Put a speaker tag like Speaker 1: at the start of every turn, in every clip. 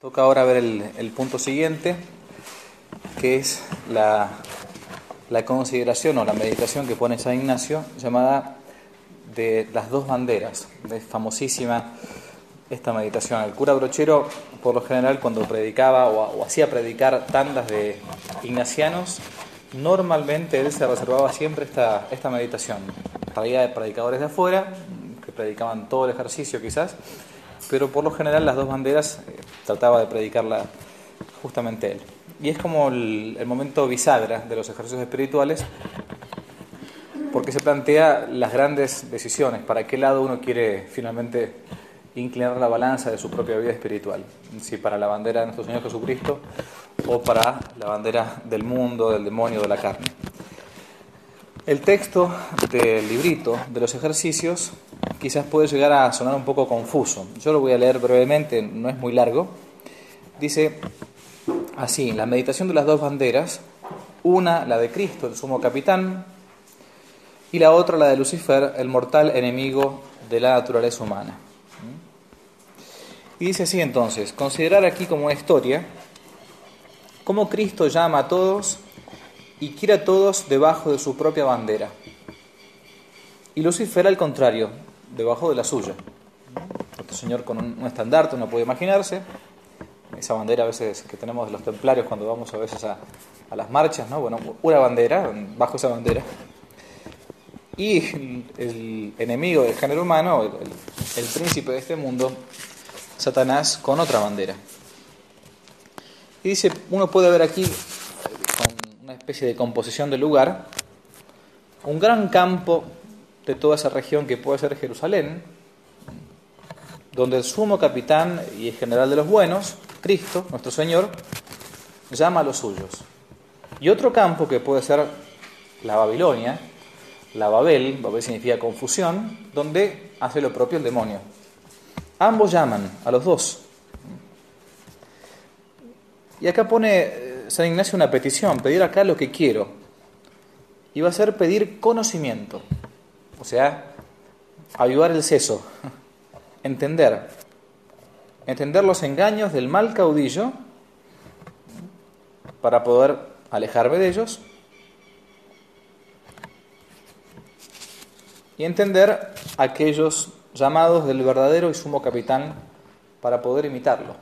Speaker 1: Toca ahora ver el punto siguiente, que es la consideración o la meditación que pone San Ignacio, llamada de las dos banderas. Es famosísima esta meditación. El cura Brochero, por lo general, cuando predicaba o hacía predicar tandas de ignacianos, normalmente él se reservaba siempre esta meditación. Traía de predicadores de afuera, que predicaban todo el ejercicio quizás, pero por lo general las dos banderas trataba de predicarla justamente él. Y es como el momento bisagra de los ejercicios espirituales, porque se plantea las grandes decisiones, para qué lado uno quiere finalmente inclinar la balanza de su propia vida espiritual, si para la bandera de nuestro Señor Jesucristo o para la bandera del mundo, del demonio, de la carne. El texto del librito de los ejercicios quizás puede llegar a sonar un poco confuso. Yo lo voy a leer brevemente, no es muy largo. Dice así: la meditación de las dos banderas, una la de Cristo, el sumo capitán, y la otra la de Lucifer, el mortal enemigo de la naturaleza humana. Y dice así entonces: considerar aquí como una historia cómo Cristo llama a todos y quiere a todos debajo de su propia bandera, y Lucifer al contrario, debajo de la suya. Nuestro Señor con un estandarte, uno puede imaginarse esa bandera a veces que tenemos de los templarios cuando vamos a veces a las marchas, ¿no? Bueno, una bandera, bajo esa bandera, y el enemigo del género humano, el príncipe de este mundo, Satanás, con otra bandera. Y dice, uno puede ver aquí, con una especie de composición del lugar, un gran campo de toda esa región que puede ser Jerusalén, donde el sumo capitán y el general de los buenos, Cristo, nuestro Señor, llama a los suyos. Y otro campo que puede ser la Babilonia, la Babel significa confusión, donde hace lo propio el demonio. Ambos llaman a los dos. Y acá pone San Ignacio una petición, pedir acá lo que quiero. Y va a ser pedir conocimiento, o sea, avivar el seso, entender los engaños del mal caudillo para poder alejarme de ellos y entender aquellos llamados del verdadero y sumo capitán para poder imitarlo.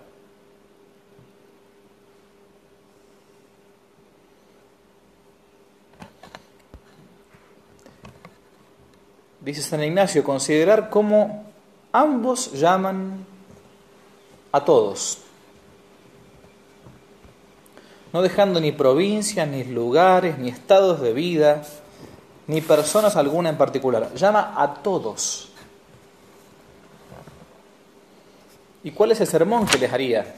Speaker 1: Dice San Ignacio, considerar cómo ambos llaman a todos, no dejando ni provincias, ni lugares, ni estados de vida, ni personas alguna en particular. Llama a todos. ¿Y cuál es el sermón que les haría?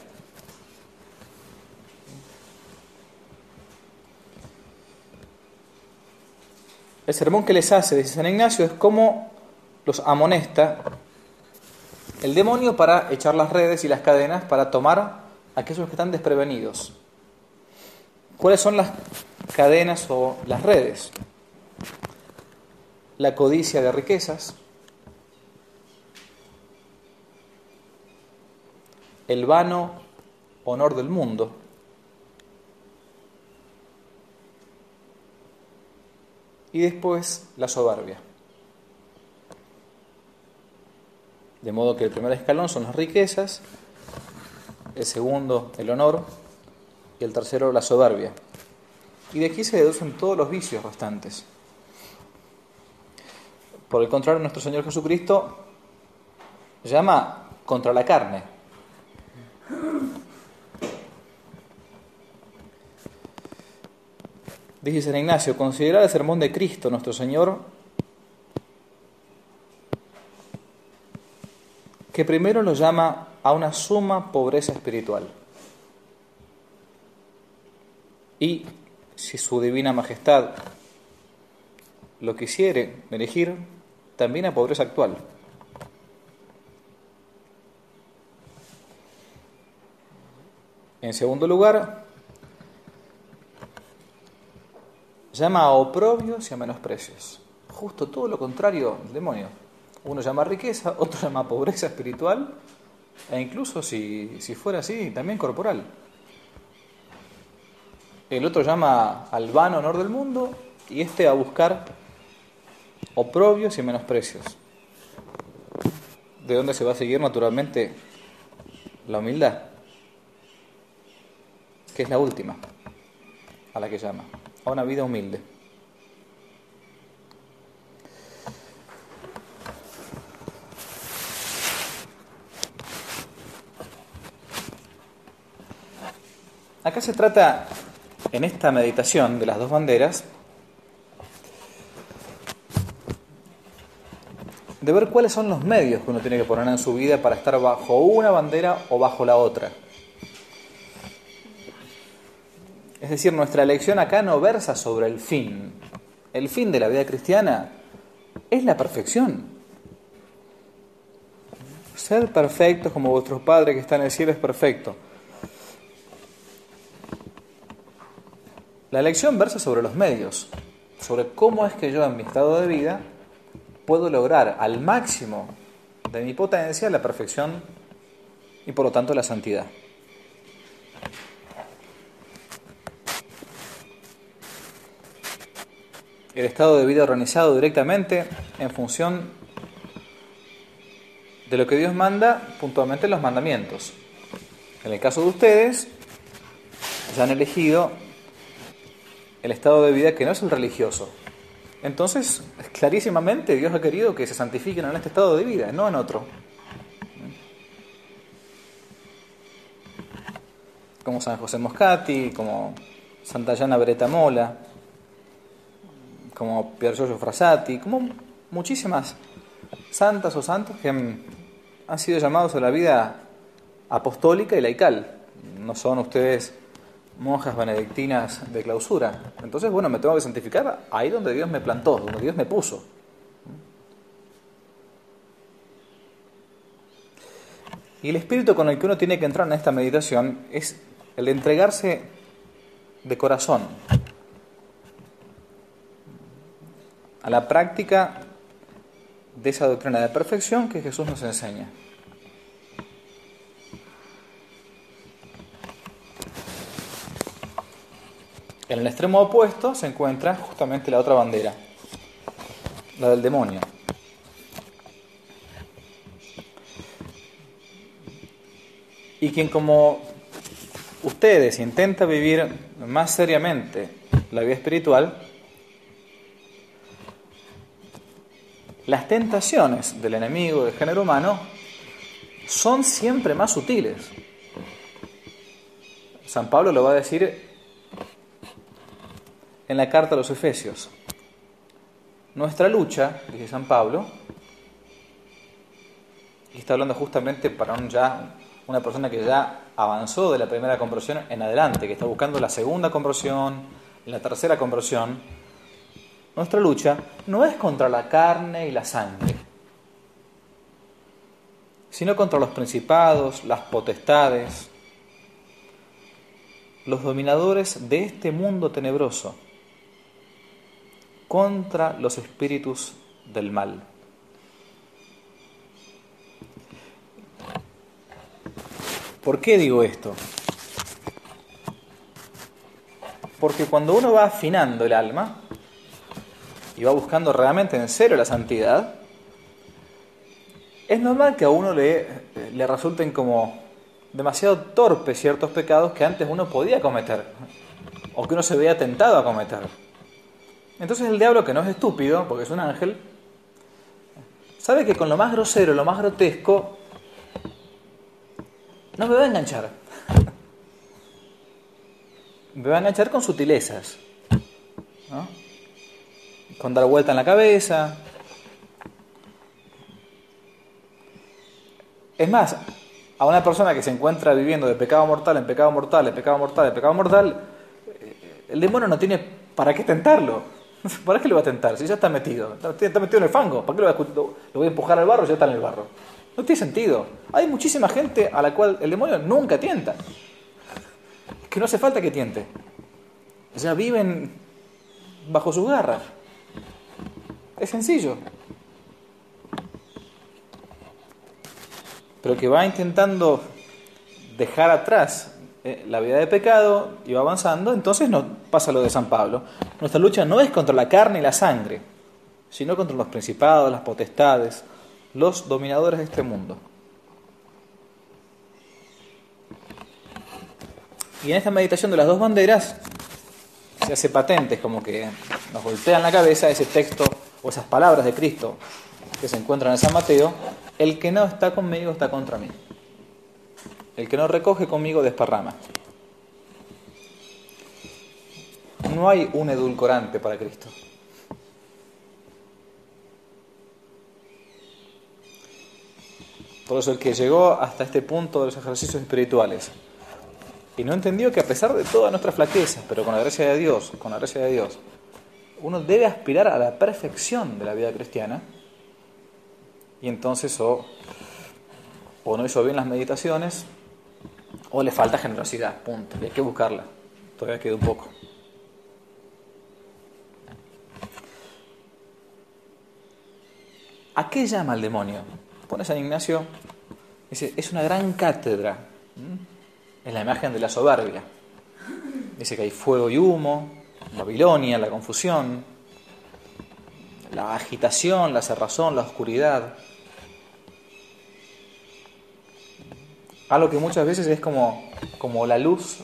Speaker 1: El sermón que les hace, dice San Ignacio, es cómo los amonesta el demonio para echar las redes y las cadenas para tomar a aquellos que están desprevenidos. ¿Cuáles son las cadenas o las redes? La codicia de riquezas, el vano honor del mundo, y después la soberbia. De modo que el primer escalón son las riquezas, el segundo el honor y el tercero la soberbia. Y de aquí se deducen todos los vicios restantes. Por el contrario, nuestro Señor Jesucristo llama contra la carne. Dice San Ignacio, considerar el sermón de Cristo, nuestro Señor, que primero lo llama a una suma pobreza espiritual. Y si su divina majestad lo quisiere elegir, también a pobreza actual. En segundo lugar, llama a oprobios y a menosprecios. Justo todo lo contrario del demonio. Uno llama riqueza, otro llama pobreza espiritual, E incluso si fuera así, también corporal. El otro llama al vano honor del mundo y este a buscar oprobios y menosprecios. ¿De dónde se va a seguir naturalmente la humildad? Que es la última a la que llama, a una vida humilde. Acá se trata, en esta meditación de las dos banderas, de ver cuáles son los medios que uno tiene que poner en su vida para estar bajo una bandera o bajo la otra. Es decir, nuestra elección acá no versa sobre el fin. El fin de la vida cristiana es la perfección. Ser perfectos como vuestro Padre que está en el cielo es perfecto. La elección versa sobre los medios, sobre cómo es que yo en mi estado de vida puedo lograr al máximo de mi potencia la perfección y por lo tanto la santidad. El estado de vida organizado directamente en función de lo que Dios manda puntualmente en los mandamientos. En el caso de ustedes, ya han elegido el estado de vida que no es el religioso. Entonces, clarísimamente Dios ha querido que se santifiquen en este estado de vida, no en otro. Como San José Moscati, como Santa Gianna Beretta Mola, como Pier Giorgio Frassati, como muchísimas santas o santos que han sido llamados a la vida apostólica y laical. No son ustedes monjas benedictinas de clausura. Entonces, bueno, me tengo que santificar ahí donde Dios me plantó, donde Dios me puso. Y el espíritu con el que uno tiene que entrar en esta meditación es el de entregarse de corazón a la práctica de esa doctrina de perfección que Jesús nos enseña. En el extremo opuesto se encuentra justamente la otra bandera, la del demonio. Y quien como ustedes intenta vivir más seriamente la vida espiritual, las tentaciones del enemigo del género humano son siempre más sutiles. San Pablo lo va a decir en la carta a los Efesios. Nuestra lucha, dice San Pablo, y está hablando justamente para una persona que ya avanzó de la primera conversión en adelante, que está buscando la segunda conversión, la tercera conversión. Nuestra lucha no es contra la carne y la sangre, sino contra los principados, las potestades, los dominadores de este mundo tenebroso, contra los espíritus del mal. ¿Por qué digo esto? Porque cuando uno va afinando el alma y va buscando realmente en serio la santidad, es normal que a uno le resulten como demasiado torpes ciertos pecados que antes uno podía cometer o que uno se veía tentado a cometer. Entonces el diablo, que no es estúpido, porque es un ángel, sabe que con lo más grosero, lo más grotesco, no me va a enganchar. Me va a enganchar con sutilezas, ¿no? Con dar vuelta en la cabeza. Es más, a una persona que se encuentra viviendo de pecado mortal en pecado mortal, en pecado mortal, en pecado mortal, el demonio no tiene para qué tentarlo. ¿Para qué lo va a tentar? Si ya está metido. Está metido en el fango. ¿Para qué lo voy a empujar al barro si ya está en el barro? No tiene sentido. Hay muchísima gente a la cual el demonio nunca tienta. Que no hace falta que tiente. Ya viven bajo sus garras. Es sencillo. pero que va intentando dejar atrás la vida de pecado y va avanzando, entonces nos pasa lo de San Pablo. Nuestra lucha no es contra la carne y la sangre, sino contra los principados, las potestades, los dominadores de este mundo. Y en esta meditación de las dos banderas se hace patente, es como que nos golpean la cabeza ese texto o esas palabras de Cristo que se encuentran en San Mateo: el que no está conmigo está contra mí. El que no recoge conmigo desparrama. No hay un edulcorante para Cristo. Por eso el que llegó hasta este punto de los ejercicios espirituales y no entendió que a pesar de todas nuestras flaquezas, pero con la gracia de Dios, uno debe aspirar a la perfección de la vida cristiana, y entonces o no hizo bien las meditaciones, o le falta generosidad, punto. Y hay que buscarla, todavía queda un poco. ¿A qué llama el demonio? Pone San Ignacio, dice, es una gran cátedra. Es la imagen de la soberbia. Dice que hay fuego y humo, Babilonia, la confusión, la agitación, la cerrazón, la oscuridad. Algo que muchas veces es como la luz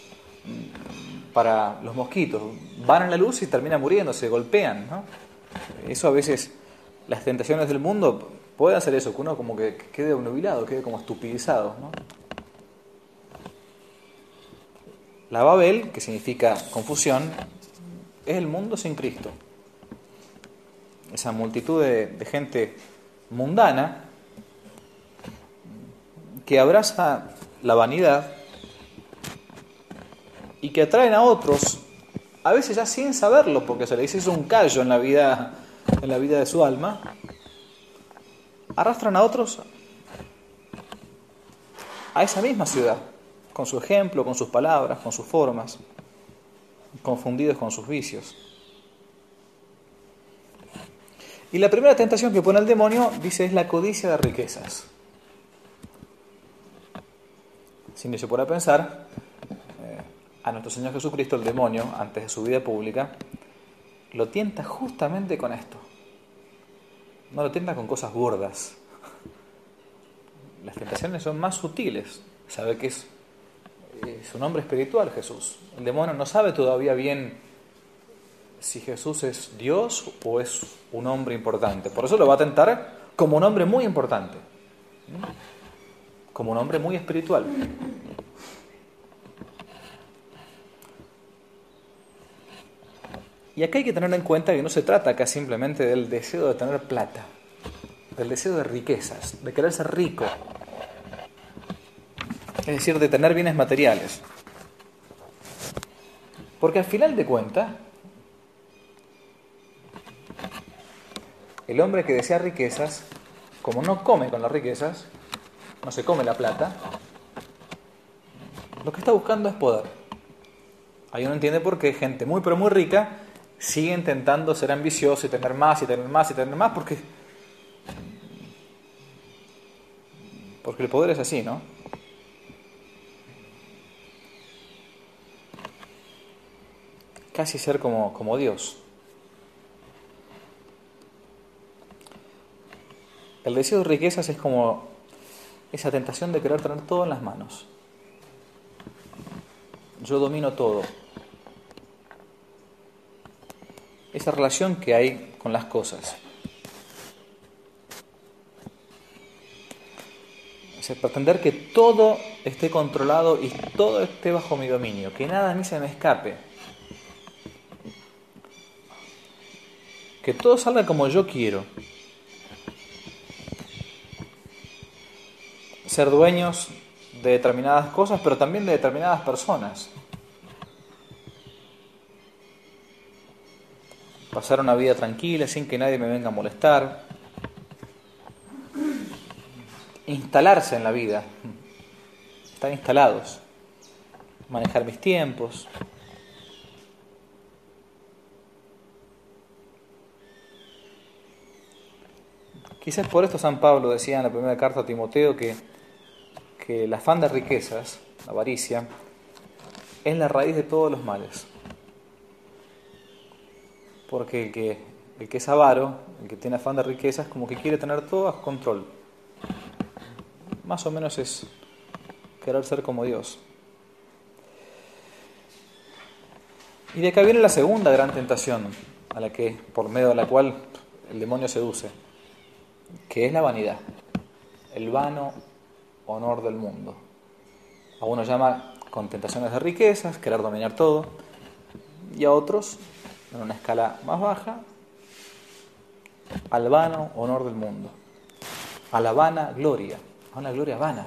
Speaker 1: para los mosquitos. Van en la luz y terminan muriendo, se golpean, ¿no? Eso a veces, las tentaciones del mundo pueden hacer eso, que uno como que quede obnubilado, quede como estupidizado, ¿no? La Babel, que significa confusión, es el mundo sin Cristo. Esa multitud de gente mundana que abraza la vanidad y que atraen a otros, a veces ya sin saberlo, porque se le dice un callo en la vida de su alma, arrastran a otros a esa misma ciudad, con su ejemplo, con sus palabras, con sus formas, confundidos con sus vicios. Y la primera tentación que pone el demonio, dice, es la codicia de riquezas. Sin que se pueda pensar, a nuestro Señor Jesucristo, el demonio, antes de su vida pública, lo tienta justamente con esto. No lo tienta con cosas burdas. Las tentaciones son más sutiles. Sabe que es un hombre espiritual, Jesús. El demonio no sabe todavía bien si Jesús es Dios o es un hombre importante. Por eso lo va a tentar como un hombre muy importante, como un hombre muy espiritual. Y acá hay que tener en cuenta que no se trata acá simplemente del deseo de tener plata, del deseo de riquezas, de querer ser rico, es decir, de tener bienes materiales. Porque al final de cuentas, el hombre que desea riquezas, como no come con las riquezas, no se come la plata, lo que está buscando es poder. Ahí uno entiende por qué gente muy pero muy rica sigue intentando ser ambicioso y tener más y tener más y tener más, porque el poder es así, ¿no? Casi ser como Dios. El deseo de riquezas es como esa tentación de querer tener todo en las manos. Yo domino todo. Esa relación que hay con las cosas. O sea, pretender que todo esté controlado y todo esté bajo mi dominio, que nada a mí se me escape. Que todo salga como yo quiero. Ser dueños de determinadas cosas, pero también de determinadas personas. Pasar una vida tranquila, sin que nadie me venga a molestar. Instalarse en la vida. Estar instalados. Manejar mis tiempos. Quizás por esto San Pablo decía en la primera carta a Timoteo que que el afán de riquezas, la avaricia, es la raíz de todos los males. Porque el que es avaro, el que tiene afán de riquezas, como que quiere tener todo a control. Más o menos es querer ser como Dios. Y de acá viene la segunda gran tentación, por medio de la cual el demonio seduce, que es la vanidad, el vano honor del mundo. A uno llama con tentaciones de riquezas, querer dominar todo, y a otros, en una escala más baja, al vano honor del mundo, a la vana gloria, a una gloria vana.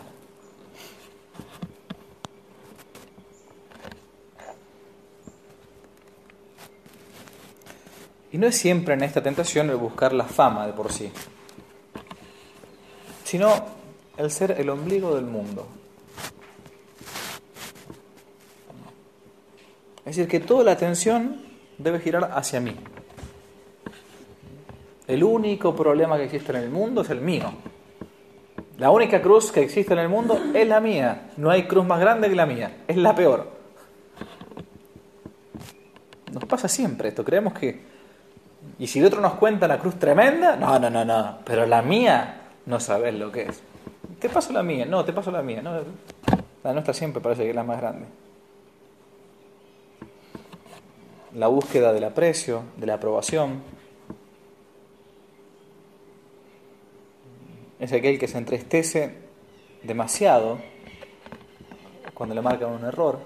Speaker 1: Y no es siempre en esta tentación el buscar la fama de por sí, sino el ser el ombligo del mundo. Es decir, que toda la atención debe girar hacia mí. El único problema que existe en el mundo es el mío. La única cruz que existe en el mundo es la mía. No hay cruz más grande que la mía. Es la peor. Nos pasa siempre esto. Creemos que... Y si el otro nos cuenta la cruz tremenda, no. Pero la mía, no sabes lo que es. Te paso la mía. No, te paso la mía. No, la nuestra siempre parece que es la más grande. La búsqueda del aprecio, de la aprobación, es aquel que se entristece demasiado cuando le marcan un error.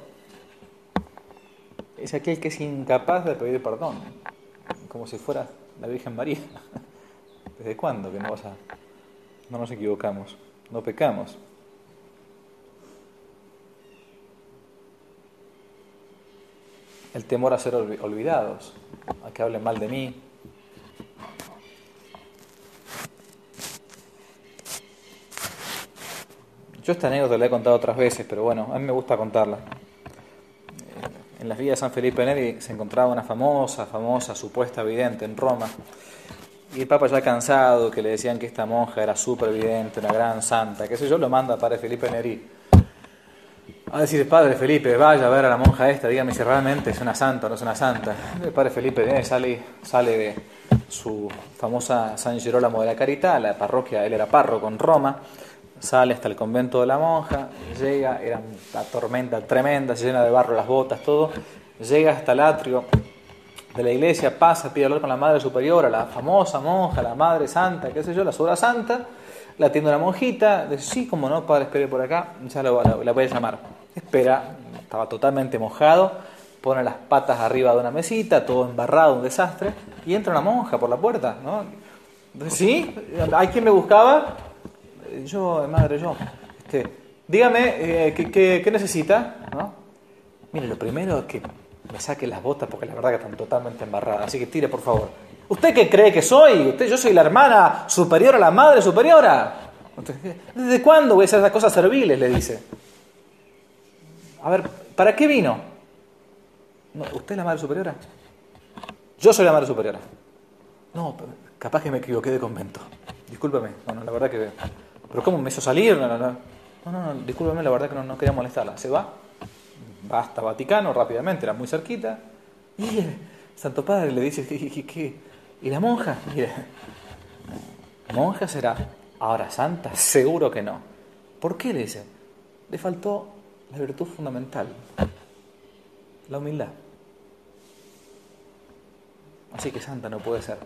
Speaker 1: Es aquel que es incapaz de pedir perdón, como si fuera la Virgen María. ¿Desde cuándo que no nos equivocamos, no pecamos? El temor a ser olvidados, a que hablen mal de mí. Yo esta anécdota la he contado otras veces, pero bueno, a mí me gusta contarla. En las vías de San Felipe Neri se encontraba una famosa supuesta vidente en Roma. Y el Papa, ya cansado, que le decían que esta monja era súper vidente, una gran santa, qué sé yo, lo manda a Padre Felipe Neri a decir: Padre Felipe, vaya a ver a la monja esta, dígame si realmente es una santa o no es una santa. El Padre Felipe Neri sale de su famosa San Girolamo de la Carità, la parroquia, él era párroco en Roma, sale hasta el convento de la monja, llega, era una tormenta tremenda, se llena de barro las botas, todo, llega hasta el atrio de la iglesia, pasa, pide hablar con la Madre Superiora, la famosa monja, la Madre Santa, qué sé yo, la Sobra Santa, la atiende una monjita, dice: sí, como no, padre, espere por acá, ya la voy a llamar. Espera, estaba totalmente mojado, pone las patas arriba de una mesita, todo embarrado, un desastre, y entra una monja por la puerta, ¿no? Entonces, ¿sí? ¿Hay quien me buscaba? Yo, madre, yo. Dígame, ¿qué necesita? ¿No? Mire, lo primero es que me saque las botas porque la verdad que están totalmente embarradas, así que tire, por favor. ¿Usted qué cree que soy? Yo soy la hermana superior a la madre superiora. ¿Desde cuándo voy a hacer esas cosas serviles?, le dice. A ver, ¿para qué vino? No, ¿usted es la madre superiora? Yo soy la madre superiora. No, capaz que me equivoqué de convento. Discúlpeme. No, la verdad que... ¿Pero cómo me hizo salir? No, discúlpeme, la verdad que no quería molestarla. Se va hasta Vaticano rápidamente, era muy cerquita. Y el Santo Padre le dice: ¿qué? ¿Y la monja? Mire, monja será. Ahora, santa, seguro que no. ¿Por qué? Le dice: le faltó la virtud fundamental, la humildad. Así que santa no puede ser.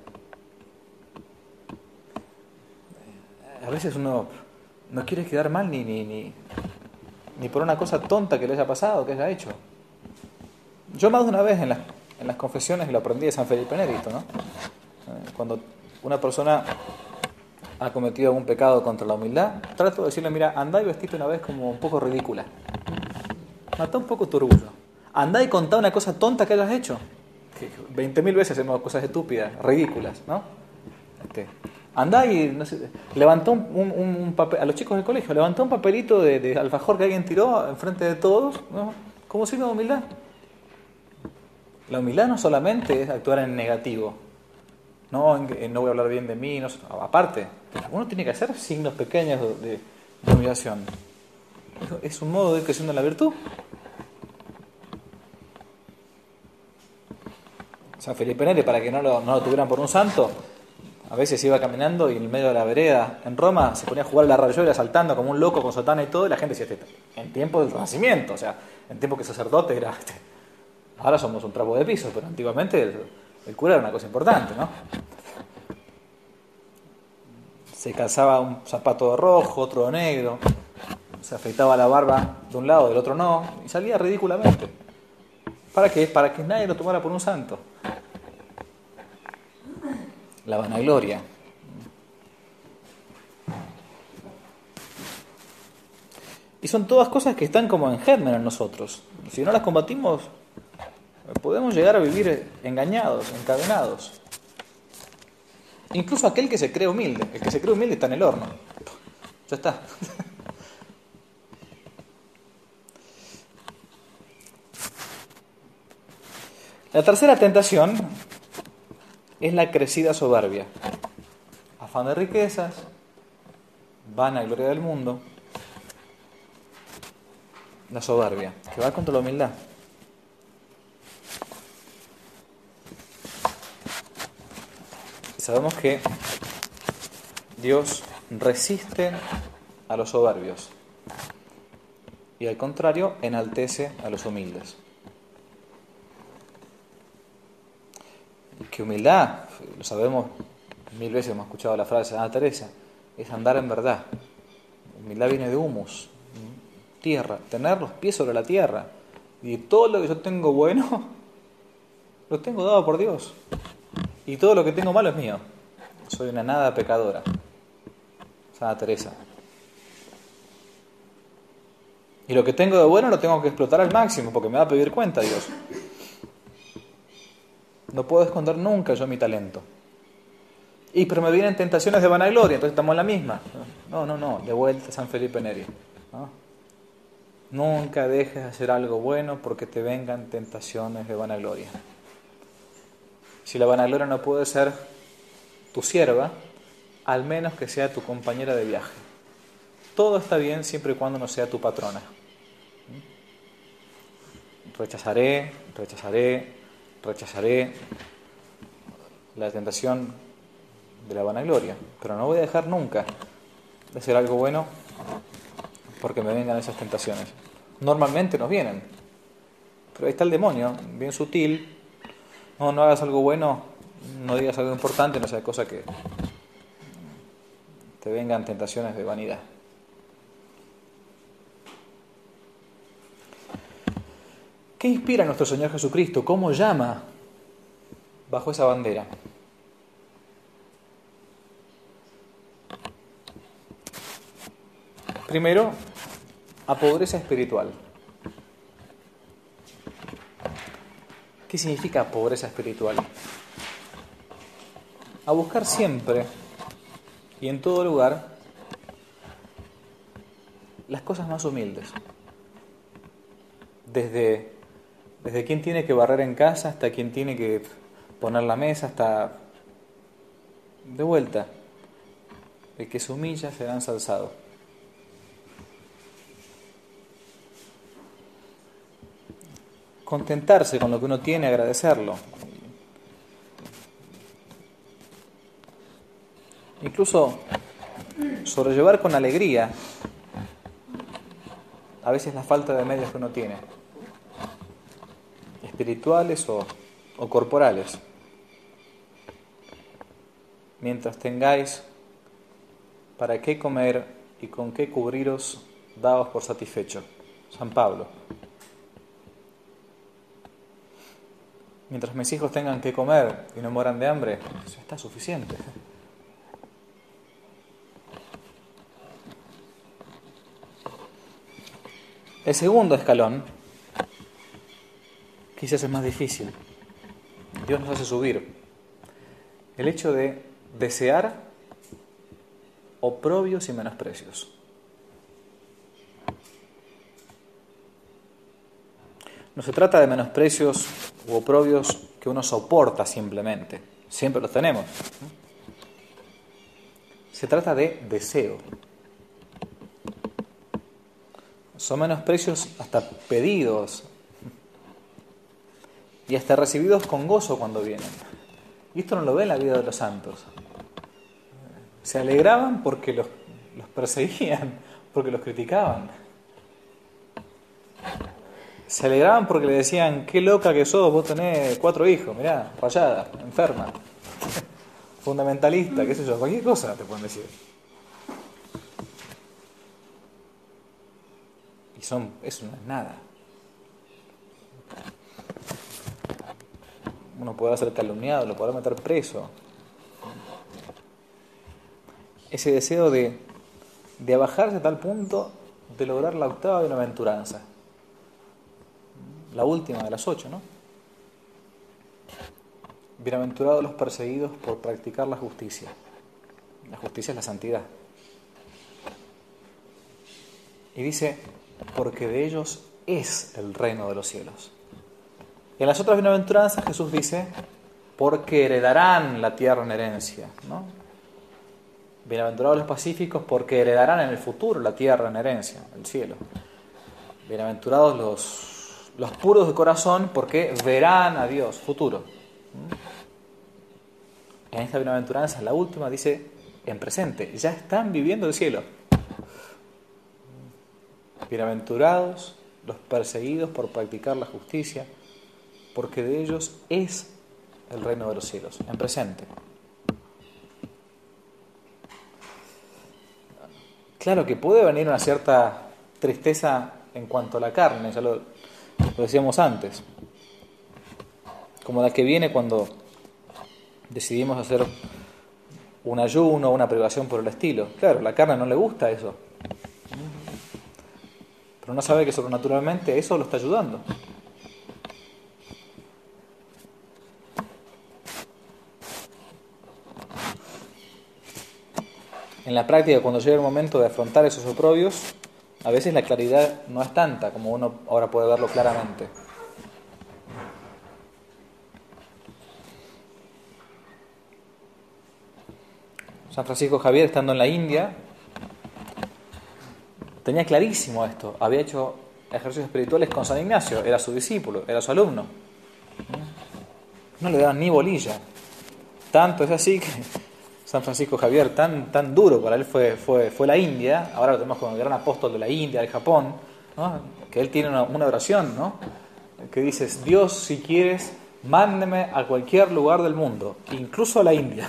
Speaker 1: A veces uno no quiere quedar mal ni por una cosa tonta que le haya pasado, que haya hecho. Yo más de una vez en las confesiones lo aprendí de San Felipe Neri, ¿no? Cuando una persona ha cometido algún pecado contra la humildad, trato de decirle: mira, andá y vestite una vez como un poco ridícula. Matá un poco tu orgullo. Andá y contá una cosa tonta que hayas hecho. 20.000 veces hacemos cosas estúpidas, ridículas, ¿no? Andá y, no sé, levantó un papel, a los chicos del colegio, levantó un papelito de alfajor que alguien tiró enfrente de todos, ¿no? Como signo de humildad. La humildad no solamente es actuar en negativo. No voy a hablar bien de mí, no, aparte, uno tiene que hacer signos pequeños de humillación. Es un modo de ir creciendo en la virtud. San Felipe Neri, para que no lo tuvieran por un santo, a veces iba caminando y en medio de la vereda en Roma se ponía a jugar a la rayuela saltando como un loco con sotana y todo, y la gente decía, en tiempo del Renacimiento, o sea, en tiempo que sacerdote era... Ahora somos un trapo de piso, pero antiguamente el cura era una cosa importante, ¿no? Se calzaba un zapato de rojo, otro de negro, se afeitaba la barba de un lado, del otro no, y salía ridículamente. ¿Para qué? Para que nadie lo tomara por un santo. La vanagloria. Y son todas cosas que están como en germen en nosotros. Si no las combatimos, podemos llegar a vivir engañados, encadenados. Incluso aquel que se cree humilde. El que se cree humilde está en el horno. Ya está. La tercera tentación es la crecida soberbia. Afán de riquezas, vanagloria del mundo, la soberbia, que va contra la humildad. Y sabemos que Dios resiste a los soberbios y al contrario enaltece a los humildes. Que humildad, lo sabemos, 1000 veces hemos escuchado la frase de Santa Teresa, es andar en verdad. Humildad viene de humus, tierra, tener los pies sobre la tierra. Y todo lo que yo tengo bueno, lo tengo dado por Dios. Y todo lo que tengo malo es mío. Soy una nada pecadora. Santa Teresa. Y lo que tengo de bueno lo tengo que explotar al máximo, porque me va a pedir cuenta Dios. No puedo esconder nunca yo mi talento. Pero me vienen tentaciones de vanagloria, entonces estamos en la misma. No, de vuelta San Felipe Neri. ¿No? Nunca dejes de hacer algo bueno porque te vengan tentaciones de vanagloria. Si la vanagloria no puede ser tu sierva, al menos que sea tu compañera de viaje. Todo está bien siempre y cuando no sea tu patrona. Rechazaré la tentación de la vanagloria, pero no voy a dejar nunca de hacer algo bueno porque me vengan esas tentaciones. Normalmente nos vienen, pero ahí está el demonio, bien sutil. No hagas algo bueno, no digas algo importante, no sea cosa que te vengan tentaciones de vanidad. ¿Qué inspira a nuestro Señor Jesucristo? ¿Cómo llama bajo esa bandera? Primero, a pobreza espiritual. ¿Qué significa pobreza espiritual? A buscar siempre y en todo lugar las cosas más humildes. Desde quien tiene que barrer en casa hasta quien tiene que poner la mesa, hasta de vuelta. El que se humilla será ensalzado. Contentarse con lo que uno tiene, agradecerlo. Incluso sobrellevar con alegría a veces la falta de medios que uno tiene, espirituales o corporales. Mientras tengáis para qué comer y con qué cubriros, daos por satisfecho. San Pablo. Mientras mis hijos tengan que comer y no mueran de hambre, eso está suficiente. El segundo escalón quizás es más difícil. Dios nos hace subir. El hecho de desear oprobios y menosprecios. No se trata de menosprecios u oprobios que uno soporta simplemente. Siempre los tenemos. Se trata de deseo. son menosprecios hasta pedidos y hasta recibidos con gozo cuando vienen. Y esto no lo ve en la vida de los santos. Se alegraban porque los perseguían, porque los criticaban. Se alegraban porque le decían: qué loca que sos, vos tenés 4 hijos, mirá, rayada, enferma, fundamentalista, qué sé yo, cualquier cosa te pueden decir. Y eso no es nada. Uno podrá ser calumniado, lo podrá meter preso. Ese deseo de abajarse a tal punto de lograr la octava bienaventuranza. La última de las 8, ¿no? Bienaventurados los perseguidos por practicar la justicia. La justicia es la santidad. Y dice: porque de ellos es el reino de los cielos. Y en las otras bienaventuranzas Jesús dice: porque heredarán la tierra en herencia, ¿no? Bienaventurados los pacíficos porque heredarán en el futuro la tierra en herencia, el cielo. Bienaventurados los puros de corazón porque verán a Dios, futuro. En esta bienaventuranza, la última, dice en presente, ya están viviendo el cielo. Bienaventurados los perseguidos por practicar la justicia, porque de ellos es el reino de los cielos, en presente. Claro que puede venir una cierta tristeza en cuanto a la carne, ya lo decíamos antes, como la que viene cuando decidimos hacer un ayuno o una privación por el estilo. Claro, la carne no le gusta eso, pero no sabe que sobrenaturalmente eso lo está ayudando. En la práctica, cuando llega el momento de afrontar esos oprobios, a veces la claridad no es tanta como uno ahora puede verlo claramente. San Francisco Javier, estando en la India, tenía clarísimo esto. Había hecho ejercicios espirituales con San Ignacio, era su discípulo, era su alumno. No le daban ni bolilla. Tanto es así que San Francisco Javier, tan duro para él fue la India. Ahora lo tenemos como el gran apóstol de la India, del Japón, ¿no? Que él tiene una oración, ¿no? Que dice: Dios, si quieres, mándeme a cualquier lugar del mundo, incluso a la India.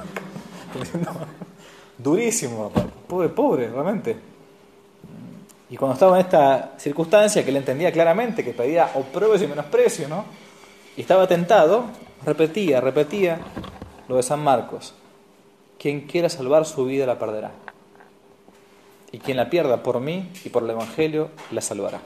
Speaker 1: Durísimo, pobre, realmente. Y cuando estaba en esta circunstancia, que él entendía claramente que pedía oprobios y menosprecio, ¿no? Y estaba tentado, repetía lo de San Marcos: quien quiera salvar su vida la perderá, y quien la pierda por mí y por el Evangelio la salvará.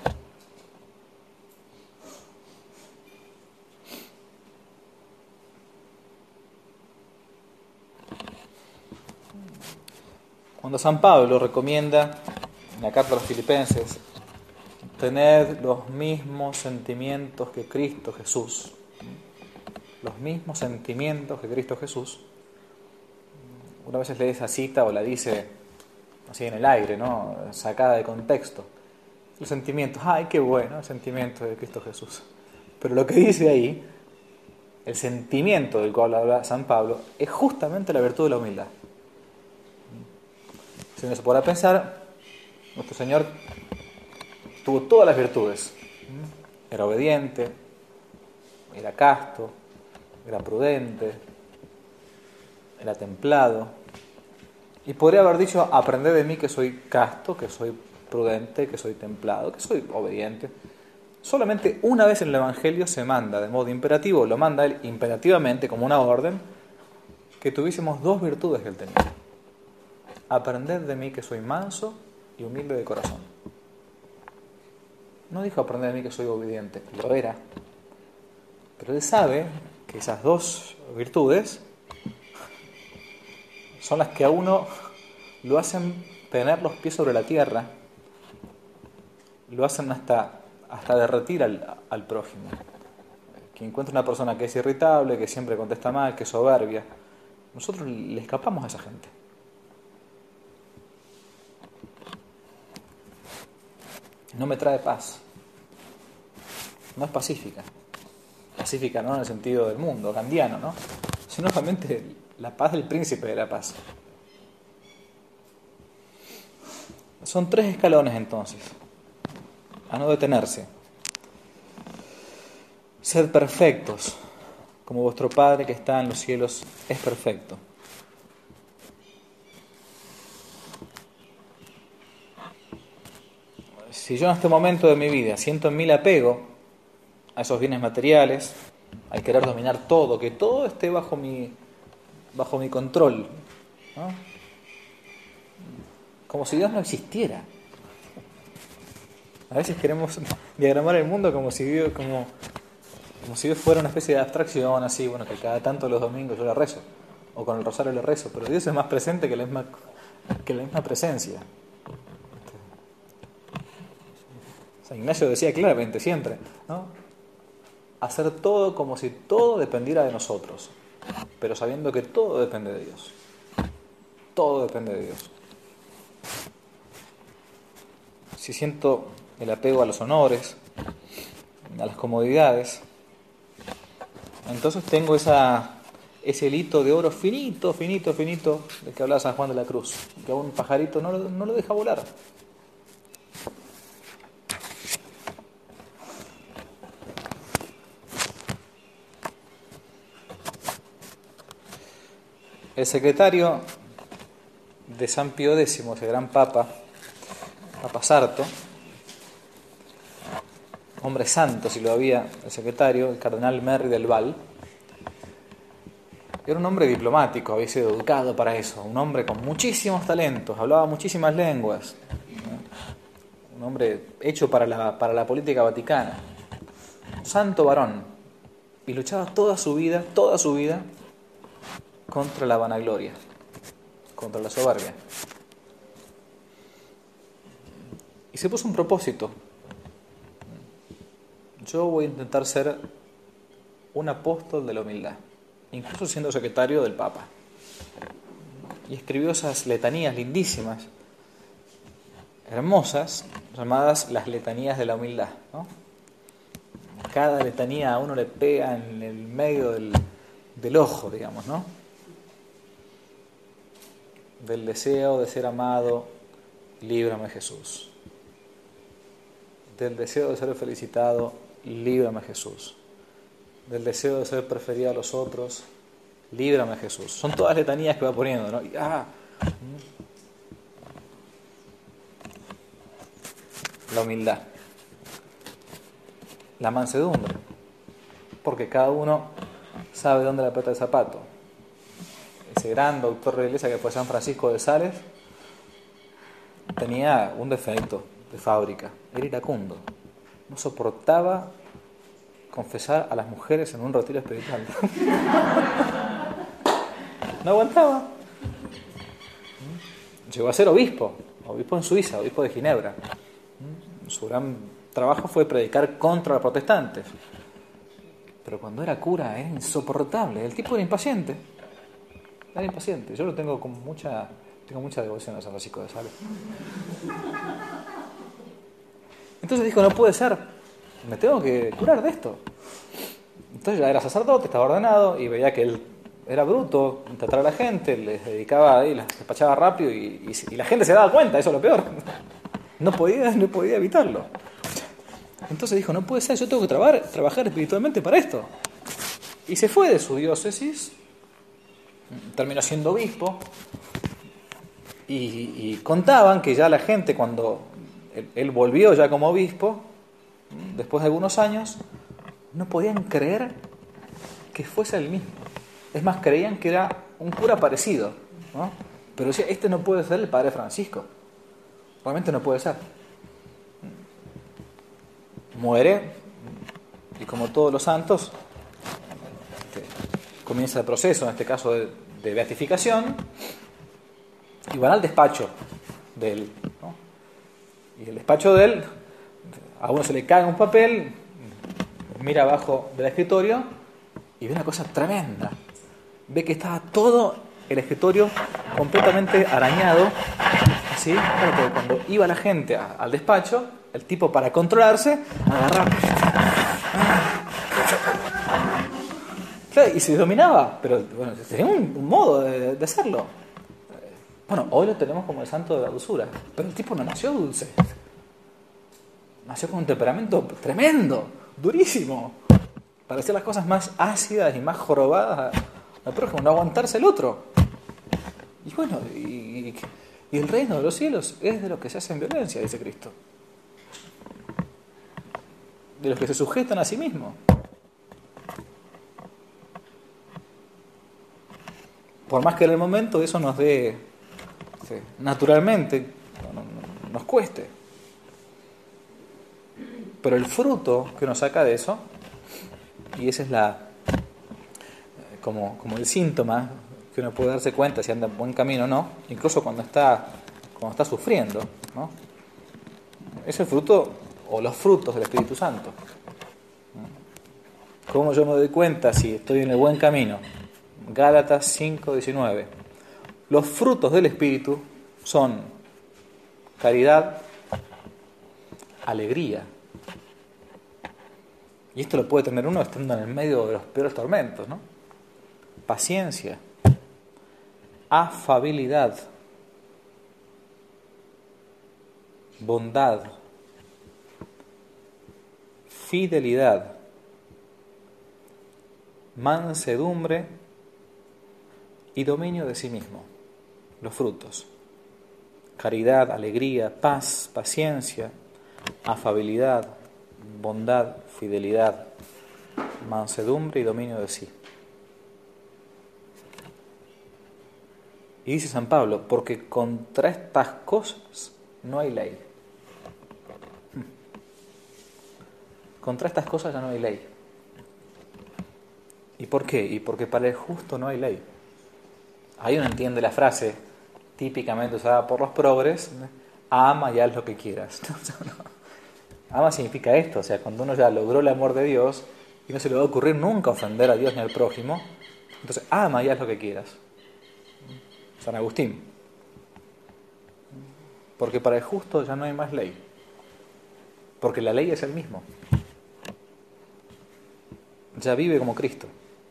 Speaker 1: Cuando San Pablo recomienda en la carta a los Filipenses: tened los mismos sentimientos que Cristo Jesús, los mismos sentimientos que Cristo Jesús, una vez lee esa cita o la dice así en el aire, ¿no? Sacada de contexto. Los sentimientos, ¡ay, qué bueno! El sentimiento de Cristo Jesús. Pero lo que dice ahí, el sentimiento del cual habla San Pablo, es justamente la virtud de la humildad. Si uno se podrá pensar, nuestro Señor tuvo todas las virtudes. Era obediente, era casto, era prudente, era templado. Y podría haber dicho: aprended de mí que soy casto, que soy prudente, que soy templado, que soy obediente. Solamente una vez en el Evangelio se manda de modo imperativo, lo manda él imperativamente como una orden, que tuviésemos 2 virtudes que él tenía: aprended de mí que soy manso y humilde de corazón. No dijo: aprended de mí que soy obediente, lo era. Pero él sabe que esas 2 virtudes son las que a uno lo hacen tener los pies sobre la tierra, lo hacen hasta derretir al prójimo. Quien encuentra una persona que es irritable, que siempre contesta mal, que es soberbia, nosotros le escapamos a esa gente. no me trae paz. No es pacífica. Pacífica no en el sentido del mundo, gandiano, ¿no? Sino realmente la paz del príncipe de la paz. Son 3 escalones entonces, a no detenerse. Sed perfectos, como vuestro Padre que está en los cielos es perfecto. Si yo en este momento de mi vida siento en mí el apego a esos bienes materiales, al querer dominar todo, que todo esté bajo mi control, ¿no? Como si Dios no existiera. A veces queremos diagramar el mundo como si Dios fuera una especie de abstracción, así, bueno, que cada tanto los domingos yo le rezo, o con el rosario le rezo, pero Dios es más presente que la misma presencia. San Ignacio decía claramente siempre, ¿no? Hacer todo como si todo dependiera de nosotros, pero sabiendo que todo depende de Dios. Todo depende de Dios. Si siento el apego a los honores, a las comodidades, entonces tengo ese hilito de oro finito, finito, finito, del que hablaba San Juan de la Cruz, que a un pajarito no lo deja volar. El secretario de San Pío X, ese gran Papa Sarto, hombre santo si lo había, el secretario, el cardenal Merry del Val, era un hombre diplomático, había sido educado para eso, un hombre con muchísimos talentos, hablaba muchísimas lenguas, un hombre hecho para la política vaticana, un santo varón, y luchaba toda su vida, contra la vanagloria, contra la soberbia. Y se puso un propósito. Yo voy a intentar ser un apóstol de la humildad, incluso siendo secretario del Papa. Y escribió esas letanías lindísimas, hermosas, llamadas las letanías de la humildad, ¿no? Cada letanía a uno le pega en el medio del ojo, digamos, ¿no? Del deseo de ser amado, líbrame Jesús. Del deseo de ser felicitado, líbrame Jesús. Del deseo de ser preferido a los otros, líbrame Jesús. Son todas letanías que va poniendo, ¿no? La humildad. La mansedumbre. Porque cada uno sabe dónde le aprieta el zapato. Ese gran doctor de la iglesia que fue San Francisco de Sales tenía un defecto de fábrica, era iracundo, no soportaba confesar a las mujeres en un retiro espiritual. No aguantaba. Llegó a ser obispo en Suiza, obispo de Ginebra. Su gran trabajo fue predicar contra los protestantes, pero cuando era cura era insoportable, el tipo era impaciente. Yo lo tengo con mucha devoción a San Francisco de Sales. Entonces dijo, no puede ser, me tengo que curar de esto. Entonces ya era sacerdote, estaba ordenado y veía que él era bruto, tratar a la gente, les dedicaba ahí, las despachaba rápido y la gente se daba cuenta, eso es lo peor. No podía evitarlo. Entonces dijo, no puede ser, yo tengo que trabajar espiritualmente para esto. Y se fue de su diócesis, terminó siendo obispo y contaban que ya la gente cuando él volvió ya como obispo, después de algunos años, no podían creer que fuese el mismo. Es más, creían que era un cura parecido, ¿no? Pero decía, este no puede ser el padre Francisco. Realmente no puede ser. Muere y como todos los santos comienza el proceso, en este caso de beatificación, y van al despacho de él, ¿no? Y el despacho de él, a uno se le cae un papel, mira abajo del escritorio y ve una cosa tremenda. Ve que estaba todo el escritorio completamente arañado, ¿sí? Claro, porque cuando iba la gente al despacho, el tipo, para controlarse, agarraba. Claro, y se dominaba, pero bueno, tenía un modo de hacerlo. Bueno, hoy lo tenemos como el santo de la dulzura, pero el tipo no nació dulce. Nació con un temperamento tremendo, durísimo, para hacer las cosas más ácidas y más jorobadas al prójimo, no aguantarse el otro. Y bueno, y el reino de los cielos es de los que se hacen violencia, dice Cristo. De los que se sujetan a sí mismos. Por más que en el momento eso nos dé, naturalmente, nos cueste. Pero el fruto que uno saca de eso, y ese es como el síntoma que uno puede darse cuenta si anda en buen camino o no, incluso cuando está sufriendo, ¿no? Es el fruto o los frutos del Espíritu Santo. ¿Cómo yo me doy cuenta si estoy en el buen camino? Gálatas 5:19. Los frutos del Espíritu son caridad, alegría. Y esto lo puede tener uno estando en el medio de los peores tormentos, ¿no? Paciencia, afabilidad, bondad, fidelidad, mansedumbre y dominio de sí mismo. Los frutos: caridad, alegría, paz, paciencia, afabilidad, bondad, fidelidad, mansedumbre y dominio de sí. Y dice San Pablo, porque contra estas cosas no hay ley. Contra estas cosas ya no hay ley. ¿Y por qué? Y porque para el justo no hay ley. Ahí uno entiende la frase típicamente usada por los progres: ama y haz lo que quieras. Ama significa esto, o sea, cuando uno ya logró el amor de Dios y no se le va a ocurrir nunca ofender a Dios ni al prójimo, entonces ama y haz lo que quieras. San Agustín. Porque para el justo ya no hay más ley. Porque la ley es el mismo. Ya vive como Cristo.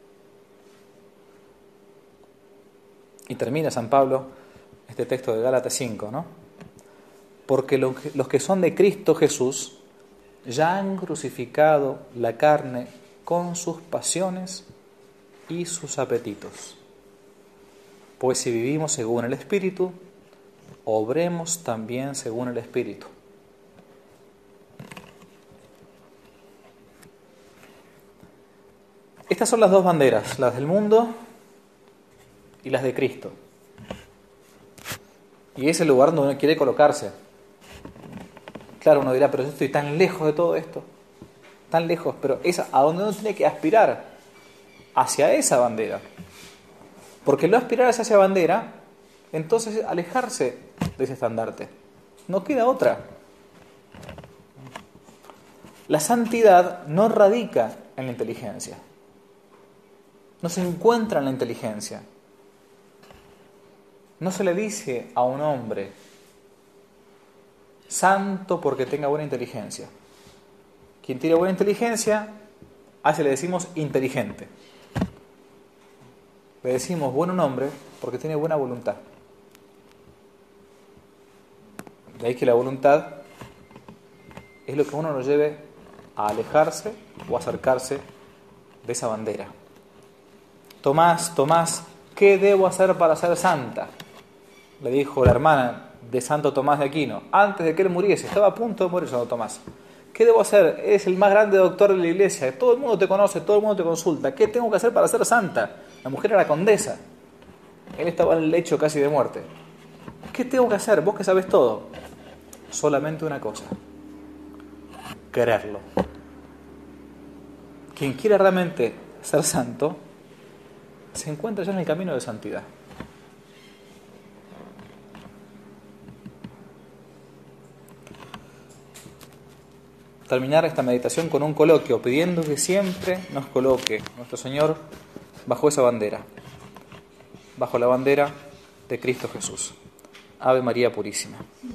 Speaker 1: Y termina San Pablo este texto de Gálatas 5, ¿no? Porque los que son de Cristo Jesús ya han crucificado la carne con sus pasiones y sus apetitos. Pues si vivimos según el Espíritu, obremos también según el Espíritu. Estas son las dos banderas, las del mundo y las de Cristo. Y es el lugar donde uno quiere colocarse. Claro, uno dirá, pero yo estoy tan lejos de todo esto, tan lejos, pero es a donde uno tiene que aspirar, hacia esa bandera. Porque no aspirar hacia esa bandera, entonces alejarse de ese estandarte. No queda otra. La santidad no radica en la inteligencia. No se encuentra en la inteligencia. No se le dice a un hombre santo porque tenga buena inteligencia. Quien tiene buena inteligencia, a ese le decimos inteligente. Le decimos buen hombre porque tiene buena voluntad. De ahí que la voluntad es lo que uno nos lleve a alejarse o acercarse de esa bandera. Tomás, ¿qué debo hacer para ser santa? Le dijo la hermana de Santo Tomás de Aquino, antes de que él muriese, estaba a punto de morir Santo Tomás. ¿Qué debo hacer? Eres el más grande doctor de la iglesia, todo el mundo te conoce, todo el mundo te consulta. ¿Qué tengo que hacer para ser santa? La mujer era condesa. Él estaba en el lecho casi de muerte. ¿Qué tengo que hacer? Vos que sabés todo. Solamente una cosa: quererlo. Quien quiera realmente ser santo se encuentra ya en el camino de santidad. Terminar esta meditación con un coloquio, pidiendo que siempre nos coloque nuestro Señor bajo esa bandera, bajo la bandera de Cristo Jesús. Ave María Purísima.